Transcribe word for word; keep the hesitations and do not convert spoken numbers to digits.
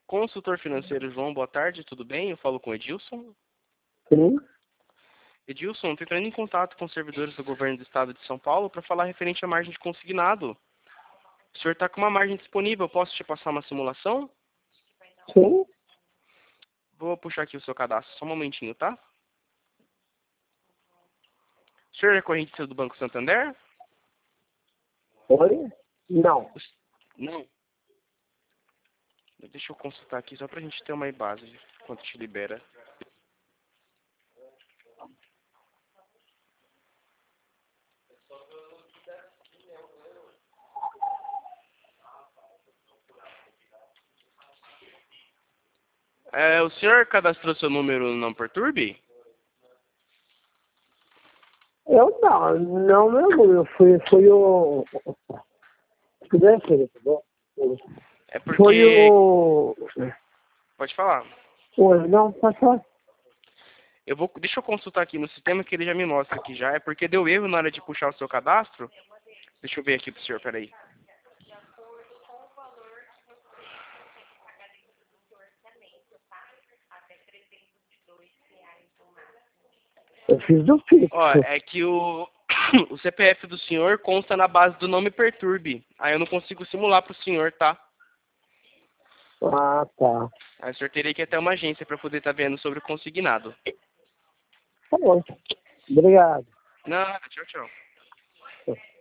Consultor financeiro João, boa tarde, tudo bem? Eu falo com Edilson. Sim. Edilson, estou entrando em contato com os servidores do governo do estado de São Paulo para falar referente à margem de consignado. O senhor está com uma margem disponível, posso te passar uma simulação? Sim. Vou puxar aqui o seu cadastro, só um momentinho, tá? O senhor é correntista do Banco Santander? Oi? Não. Não. Deixa eu consultar aqui só pra gente ter uma base de quanto te libera. É, o senhor cadastrou seu número no Não Perturbe? Eu não, não mesmo. Eu fui, fui o. Se puder ser, tá bom? É porque... Foi o. Pode falar. Oi, não, pode falar. Eu vou... Deixa eu consultar aqui no sistema que ele já me mostra aqui já. É porque deu erro na hora de puxar o seu cadastro. Deixa eu ver aqui pro senhor, peraí. Eu fiz do fixo. Ó, é que o... o C P F do senhor consta na base do Não Me Perturbe. Aí eu não consigo simular pro senhor, tá? Ah, tá. Aí o senhor teria que ir até uma agência para poder estar vendo sobre o consignado. Tá bom. Obrigado. Nada, tchau, tchau.